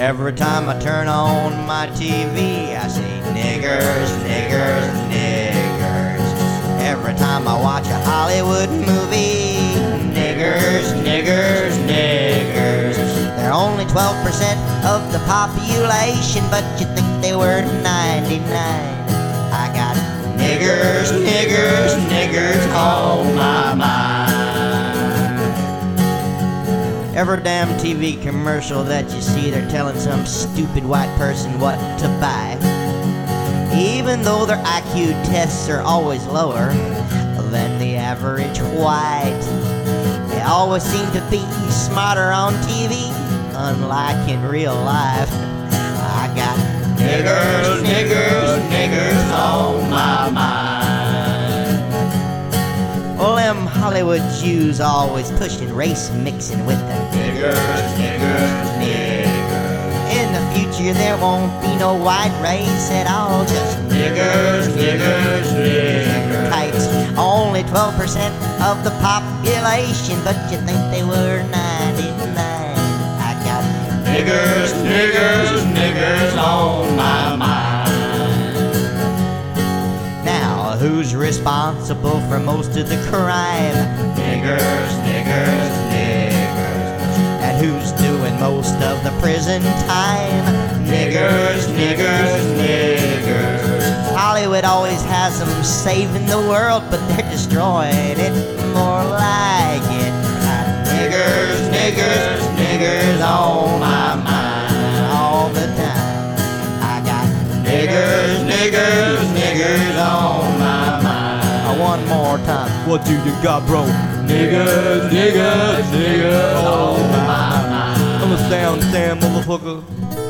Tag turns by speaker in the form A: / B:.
A: Every time I turn on my TV, I see niggers, niggers, niggers. Every time I watch a Hollywood movie, niggers, niggers, niggers. They're only 12% of the population, but you think they were 99. I got niggers, niggers, niggers on my mind. Every damn TV commercial that you see, they're telling some stupid white person what to buy. Even though their IQ tests are always lower than the average white. They always seem to be smarter on TV, unlike in real life. I got niggers, niggers, niggers on my mind. Well, them Hollywood Jews always pushing race mixing with them niggers, niggers, niggers. In the future there won't be no white race at all, just niggers, niggers, niggers. Kites, only 12% of the population, but you think they were 99. I got niggers, niggers, niggers on my mind. Now, who's responsible for most of the crime? Niggers, niggers, niggers. And who's doing most of the prison time? Niggers, niggers, niggers. Hollywood always has them saving the world, but they're destroying it more like it. Niggers, niggers, niggers on my mind all the time. I got niggers, niggers, niggers on my mind. One more time. What do you got, bro? Niggers, niggers, niggers on my mind. Understand, motherfucker.